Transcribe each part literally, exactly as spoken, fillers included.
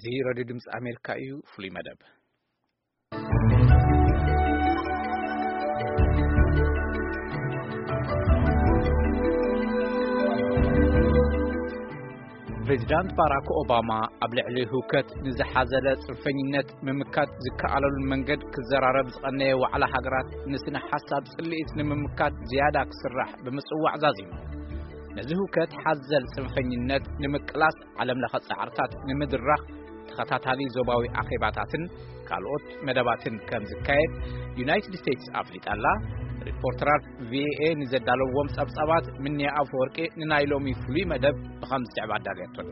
እዚ ሬድዮ ድምጽ ኣሜሪካ እዩ ፍሉይ መደብ ፕሬዚዳንት ባራክ ኦባማ ኣብ ልዕሊ ህውከት ንዝሓዘለ ጽንፈኝነት ምምካት ዝከኣለሉ መንገድ ክዘራረብ ዝቐነየ ዋዕላ ሃገራት ንስነ ሓሳብ ጽልኢት ንምምካት ዝያዳ ክስራሕ ብምጽዋዕ ዛዚሙ ነዚ ህውከት ሓዘል ጽንፈኝነት ንምቅላስ ዓለም ለኸ ጻዕርታት ንምድራኽ ተኸታታሊ ዞባዊ ኣኼባታትን ካልኦት መደባትን ከም ዝካየድ ዩናይትድ ስቴትስ ኣፍሊጣላ ሪፖርተራት ቪኦኤ ንዘዳለዎም ጸብጻባት ምንያ ኣፈወርቂ ንናይ ሎሚ ፍሉይ መደብ ብኸምዚ ዘዕባ ዳርየቶላ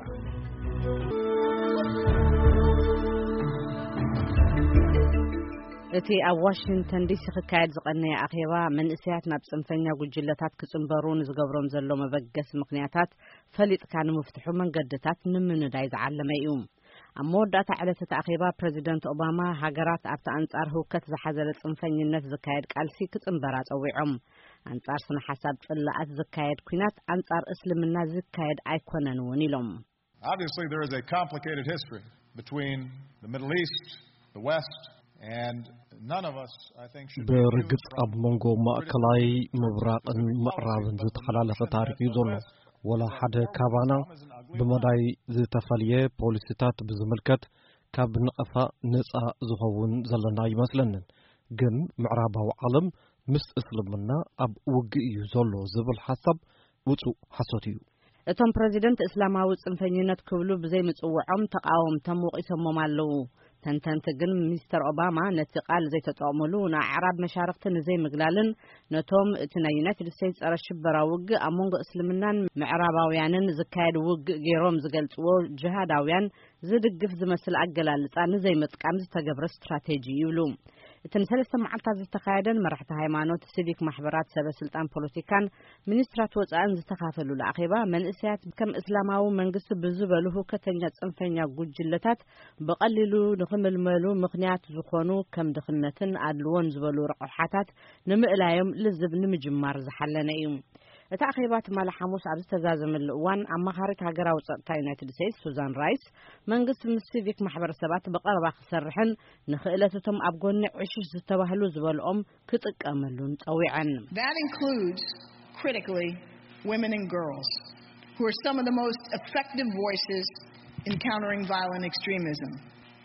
እቲ ኣብ ዋሽንግተን ዲሲ ክካየድ ዝቐነየ ኣኼባ መንእስያት ናብ ጽንፈኛ ጉጅለታት ክጽንበሩ ንዝገብሮም ዘሎ መበገስ ምኽንያታት ፈሊጥካ ንምፍትሑ መንገድታት ንምንዳይ ዝዓለመ እዩ ኣብ መወዳእታ ዕለት እቲ ኣኼባ ፕሬዚደንት ኦባማ ሃገራት ኣብቲ ኣንጻር ህውከት ዝሓዘለ ጽንፈኝነት ዝካየድ ቃልሲ ክጽንበራ ጸዊዖም ኣንጻር ስነ ሓሳብ ጽላኣት ዝካየድ ኩናት ኣንጻር እስልምና ዝካየድ ኣይኮነን እውን ኢሎም Obviously there is a complicated history between the Middle East, the West and none of us I think should be برغص ኣብ መንጎ ማእከላይ ምብራቕን ምዕራብን ዝተሓላለፈ ታሪኽ እዩ ዘሎ ወላ ሓደ ካባና ብመዳይ ዝተፈልየ ፖሊሲታት ብዝምልከት ካብ ንቐፋ ነፃ ዝኸውን ዘለና ይመስለንን ግን ምዕራባዊ ዓለም ምስ እስልምና ኣብ ውግእ እዩ ዘሎ ዝብል ሓሳብ ውፁእ ሓሶት እዩ እቶም ፕሬዚደንት እስላማዊ ጽንፈኝነት ክብሉ ብዘይ ምጽውዖም ተቃወምቶም ወቂሶሞም ኣለዉ ተንተንቲ ግን ሚስተር ኦባማ ነቲ ቃል ዘይተጠቕሙሉ ንኣዕራብ መሻርክቲ ንዘይ ምግላልን ነቶም እቲ ናይ ዩናይትድ ስቴትስ ጸረ ሽበራ ውግእ ኣብ መንጎ እስልምናን ምዕራባውያንን ዝካየድ ውግእ ገይሮም ዝገልጽዎ ጅሃዳውያን ዝድግፍ ዝመስል ኣገላልጻ ንዘይ ምጥቃም ዝተገብረ ስትራቴጂ ይብሉ እቲ ንሰለስተ መዓልታት ዝተካየደን መራሕቲ ሃይማኖት ሲቪክ ማሕበራት ሰበስልጣን ፖለቲካን ሚኒስትራት ወጻእን ዝተካፈሉሉ ኣኼባ መንእስያት ከም እስላማዊ መንግስቲ ብዝበሉ ሁከተኛ ጽንፈኛ ጉጅለታት በቀሊሉ ንኽምልመሉ ምኽንያት ዝኾኑ ከም ድኽነትን ኣድልዎን ዝበሉ ረቕሓታት ንምእላዮም ልዝብ ንምጅማር ዝሓለነ እዩ እቲ ኣኼባ ትማል ሐሙስ ኣብ ዝተዛዘመሉ እዋን ኣማኻሪት ሃገራዊ ጸጥታ ዩናይትድ ስቴትስ ሱዛን ራይስ መንግስቲ ምስ ሲቪክ ማሕበረሰባት በቀረባ ክሰርሕን ንኽእለቶም ኣብ ጎኒ ዕሽሽ ዝተባህሉ ዝበልኦም ክጥቀመሉን ጸዊዐን That includes critically women and girls who are some of the most effective voices in countering violent extremism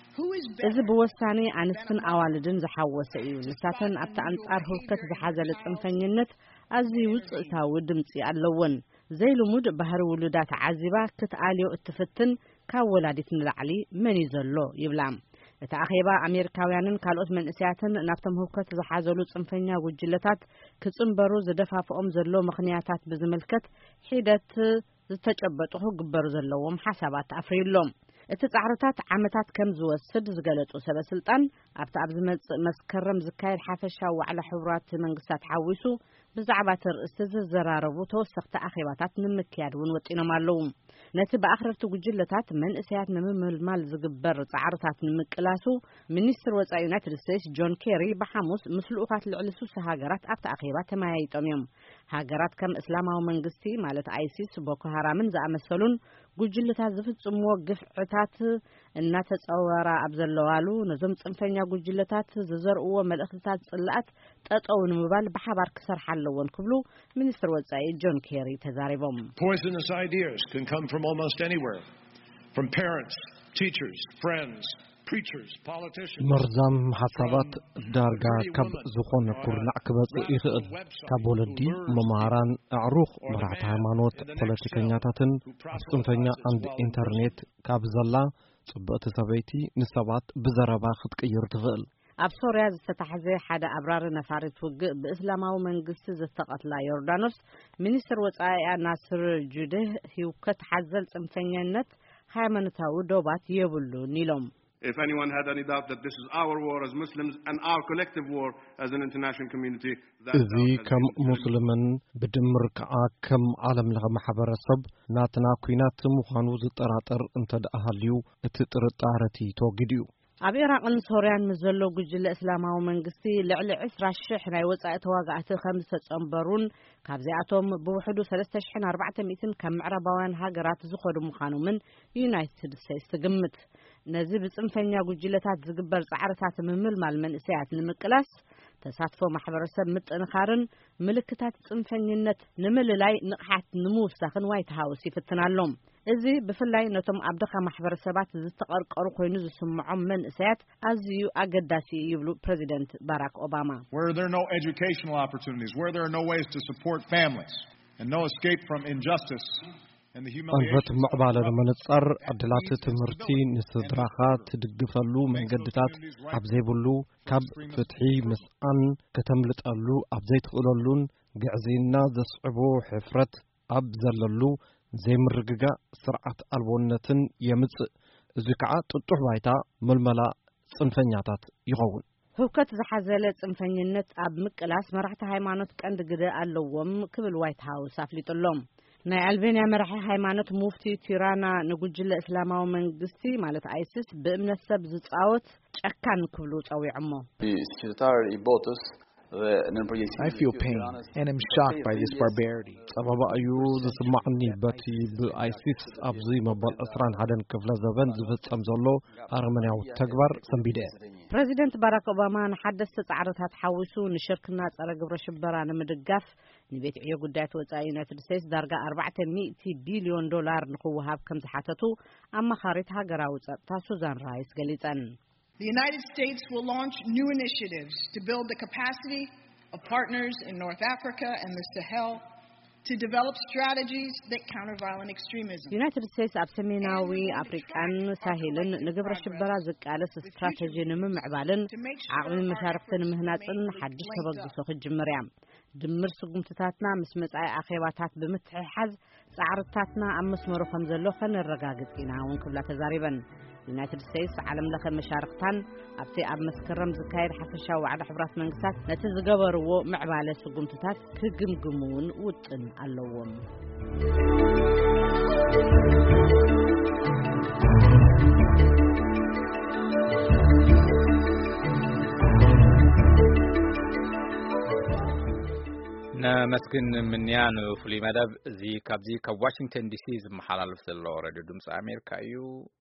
እዚ ብወሳኒ ኣንስትን ኣዋልድን ዝሓወሰ እዩ ንሳተን ኣብቲ ኣንጻር ህውከት ዝሓዘለ ጽንፈኝነት ኣዝዩ ውፅእታዊ ድምፂ ኣለወን ዘይልሙድ ባህሪ ውሉዳት ዓዚባ ክትኣልዮ እትፍትን ካብ ወላዲት ንላዕሊ መን ዘሎ ይብላ እቲ ኣኼባ ኣሜሪካውያንን ካልኦት መንእስያትን ናብቶም ህውከት ዝሓዘሉ ጽንፈኛ ጉጅለታት ክጽንበሩ ዝደፋፍኦም ዘሎ ምኽንያታት ብዝምልከት ሒደት ዝተጨበጡ ክግበሩ ዘለዎም ሓሳባት ኣፍሪሎም እቲ ጻዕርታት ዓመታት ከም ዝወስድ ዝገለጹ ሰበስልጣን ኣብቲ ኣብ ዝመጽእ መስከረም ዝካየድ ሓፈሻዊ ዋዕላ ሕቡራት መንግስታት ሓዊሱ ብዛዕባ ተርእስቲ ዝዘራረቡ ተወሰኽቲ ኣኼባታት ንምክያድ እውን ወጢኖም ኣለዉ ነቲ ብኣኽረርቲ ጉጅለታት መንእስያት ንምምልማል ዝግበር ጻዕርታት ንምቅላሱ ሚኒስትር ወጻኢ ዩናይትድ ስቴትስ ጆን ኬሪ ብሓሙስ ምስ ልኡኻት ልዕሊ ሱሳ ሃገራት ኣብቲ ኣኼባ ተመያይጦም እዮም ሃገራት ከም እስላማዊ መንግስቲ ማለት ኣይሲስ ቦኮ ሃራምን ዝኣመሰሉን ጉጅለታት ዝፍጽምዎ ግፍዕታት እናተጸወራ ኣብ ዘለዋሉ ነዞም ጽንፈኛ ጉጅለታት ዝዘርእዎ መልእኽትታት ጽላኣት ጠጠው ንምባል ብሓባር ክሰርሓ ኣለዎን ክብሉ ሚኒስትር ወጻኢ ጆን ኬሪ ተዛሪቦም Poisonous ideas can come from almost anywhere from parents, teachers, friends, preachers, politicians መርዛም ሓሳባት ዳርጋ ካብ ዝኾነ ኩርናዕ ክበጽእ ይኽእል ካብ ወለዲ መምሃራን ኣዕሩኽ መራሕቲ ሃይማኖት ፖለቲከኛታትን ጽንፈኛ አንድ ኢንተርኔት ካብ ዘላ ጽብቕቲ ሰበይቲ ንሰባት ብዘረባ ክትቅይር ትኽእል ኣብ ሶርያ ዝተታሕዘ ሓደ ኣብራሪ ነፋሪት ውግእ ብእስላማዊ መንግስቲ ዝተቐትላ ዮርዳኖስ ሚኒስትር ወጻኢ ናስር ጁድህ ህውከት ሓዘል ጽንፈኛነት ሃይማኖታዊ ዶባት የብሉን ኢሎም If anyone had any doubt that this is our war as Muslims and our collective war as an international community እዚ ከም ሙስሊምን ብድምር ከዓ ከም ዓለም ለኸ ማሕበረሰብ ናትና ኩናት ምዃኑ ዝጠራጠር እንተደኣሃልዩ እቲ ጥርጣረቲ ተወጊድዩ ኣብ ኢራቅን ሶርያን ምዘሎ ጉጅለ እስላማዊ መንግስቲ ልዕሊ عشرين ሽሕ ናይ ወጻኢ ተዋጋእቲ ከም ዝተጸምበሩን ካብዚኣቶም ብውሕዱ ሰለስተ ሽሕ ኣርባዕተ ሚእቲ ካብ ምዕራባውያን ሃገራት ዝኸዱ ምዃኖምን ዩናይትድ ስቴትስ ትግምት ነዚ ብጽንፈኛ ጉጅለታት ዝግበር ጻዕርታት ምምልማል መንእሰያት ንምቅላስ ተሳትፎ ማሕበረሰብ ምጥንኻርን ምልክታት ጽንፈኝነት ንምልላይ ንቕሓት ንምውሳኽን ዋይት ሃውስ ይፍትናሎም እዚ ብፍላይ ነቶም ኣብ ደኻ ማሕበረሰባት ዝተቐርቀሩ ኮይኑ ዝስምዖም መንእሰያት ኣዝዩ ኣገዳሲ ይብሉ ፕሬዚደንት ባራክ ኦባማ Where there are no educational opportunities, where there are no ways to support families and no escape from injustice and the humiliation አንፈት መዕባለ ለመነጸር ዕድላት ትምህርቲ ንስድራኻ ትድግፈሉ መንገድታት ኣብ ዘይብሉ ካብ ፍትሒ ምስኣን ከተምልጠሉ ኣብ ዘይትኽእለሉን ግዕዜና ዘስዕቦ ሕፍረት ኣብ ዘለሉ ዘይምርግጋ ስርዓት አልቦነትን የምጽእ እዚ ከዓ ጥጡሕ ባይታ መልመላ ጽንፈኛታት ይኸውን ህውከት ዝሓዘለ ጽንፈኝነት ኣብ ምቅላስ መራሕቲ ሃይማኖት ቀንዲ ግደ ኣለዎም ክብል ዋይት ሃውስ አፍሊጥሎም ናይ አልቤንያ መራሒ ሃይማኖት ሙፍቲ ቲራና ንጉጅለ እስላማዊ መንግስቲ ማለት አይሲስ በእምነት ሰብ ዝጻወት ጨካን ክብሉ ጸዊዕሞ I feel pain and am shocked by this barbarity. ሰበባ እዩ ዝስማዕኒ በቲ ብአይሲስ ኣብዚ መበል عشرين واحد ክፍለ ዘበን ዝፍጸም ዘሎ ኣረመኔያዊ ተግባር ሰንቢደ ፕሬዚደንት ባራክ ኦባማ ንሓደስተ ጻዕርታት ሓዊሱ ንሽርክና ጸረ ግብረ ሽበራ ንምድጋፍ ንቤት ዕዮ ጉዳያት ወጻኢ ዩናይትድ ስቴትስ ዳርጋ ኣርባዕተ ሚእቲ ቢልዮን ዶላር ንኽውሃብ ከም ዝሓተቱ ኣማኻሪት ሃገራዊ ጸጥታ ሱዛን ራይስ ገሊጸን The United States will launch new initiatives to build the capacity of partners in North Africa and the Sahel to develop strategies that counter violent extremism. United States ኣብ ሰሜናዊ ኣፍሪቃን ሳሄልን ንግብረ ሽበራ ዝቃለስ ስትራቴጂ ንምምዕባልን ዓቕሚ መሻርክትን ምህናጽን ሓድሽ ተበግሶ ክጅምር እያ ድምር ስጉምትታትና ምስ መጻኢ ኣኼባታት ብምትሕሓዝ ጻዕርታትና ኣብ መስመሩ ከም ዘሎ ከነረጋግጽ ኢና እውን ክብላ ተዛሪበን United States ዓለም ለኸ መሻርክታን ኣብቲ ኣብ መስከረም ዝካየድ ሓፈሻዊ ዋዕዳ ሕብራት መንግስታት ነቲ ዝገበርዎ ምዕባለ ስጉምትታት ክግምግሙን ውጥን ኣለዎም نمسكن من يانو فلي مدب زي كابزي كواشنطن دي سي زمحلالف زلو راديو دمص أمريكا يو